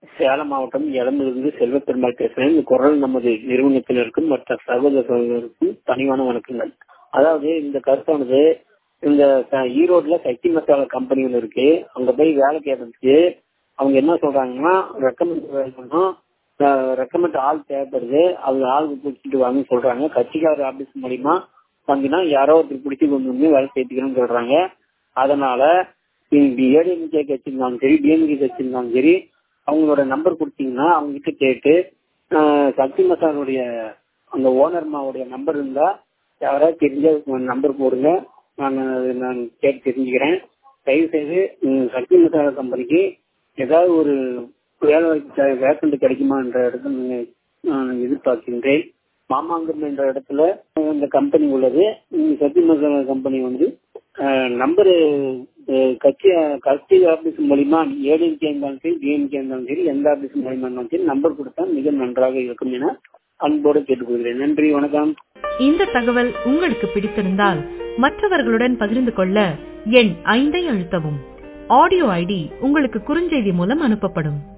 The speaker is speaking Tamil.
சேலம் மாவட்டம் எளம்பிலிருந்து செல்வப்பெருமாள் பேசுறேன். இந்த குரல் நமது நிறுவனத்தினருக்கும் மற்ற சகோதரர்களுக்கும் பணிவான வணக்கங்கள். அதாவது இந்த கருத்தானது இந்த ஈரோடுல சக்தி மசாலா கம்பெனி ஒன்று இருக்கு. அங்க போய் வேலை கேட்டதுக்கு அவங்க என்ன சொல்றாங்கன்னா ரெக்கமெண்ட் ஆள் தேவைப்படுது, அவங்க ஆள் பிடிச்சிட்டு வாங்கன்னு சொல்றாங்க. கட்சிக்காரர் ஆபீஸ் மூலியமா வாங்கினா யாரோ ஒருத்தர் பிடிச்சி கொண்டு வந்து வேலை சேர்த்துக்கணும்னு சொல்றாங்க. அதனால ஏடிஎம்கே கட்சி இருந்தாலும் சரி, டிஎம்கே கட்சி இருந்தாலும் சரி, அவங்களோட நம்பர் கொடுத்தீங்கன்னா அவங்க கிட்ட கேட்டு சக்தி மசாலுடைய அந்த ஓனர்மாவுடைய நம்பர் இருந்தா யாராவது தெரிஞ்ச நம்பர் போடுங்க, நான் கேட்டு தெரிஞ்சுக்கிறேன். தயவு செய்து சக்தி மசாலா கம்பெனிக்கு ஏதாவது ஒரு வேலை வேக்கண்ட் கிடைக்குமா என்ற இடத்துல நான் எதிர்பார்க்கின்றேன். மாமாங்கம் என்ற இடத்துல இந்த கம்பெனி உள்ளது. சக்தி மசாலா கம்பெனி வந்து நம்பரு கட்சி ஆபீஸ் மூலியமா ஏடிஎம்கே இருந்தாலும் சரி, டிஎம்கே இருந்தாலும் சரி, எந்த ஆபீஸ் மூலியமா இருந்தாலும் சரி நம்பர் கொடுத்தா மிக நன்றாக இருக்கும் என அன்போடு கேட்டுக்கொள்கிறேன். நன்றி, வணக்கம். இந்த தகவல் உங்களுக்கு பிடித்திருந்தால் மற்றவர்களுடன் பகிர்ந்து கொள்ள எண் 5 அழுத்தவும். ஆடியோ ஐடி உங்களுக்கு குறுஞ்செய்தி மூலம் அனுப்பப்படும்.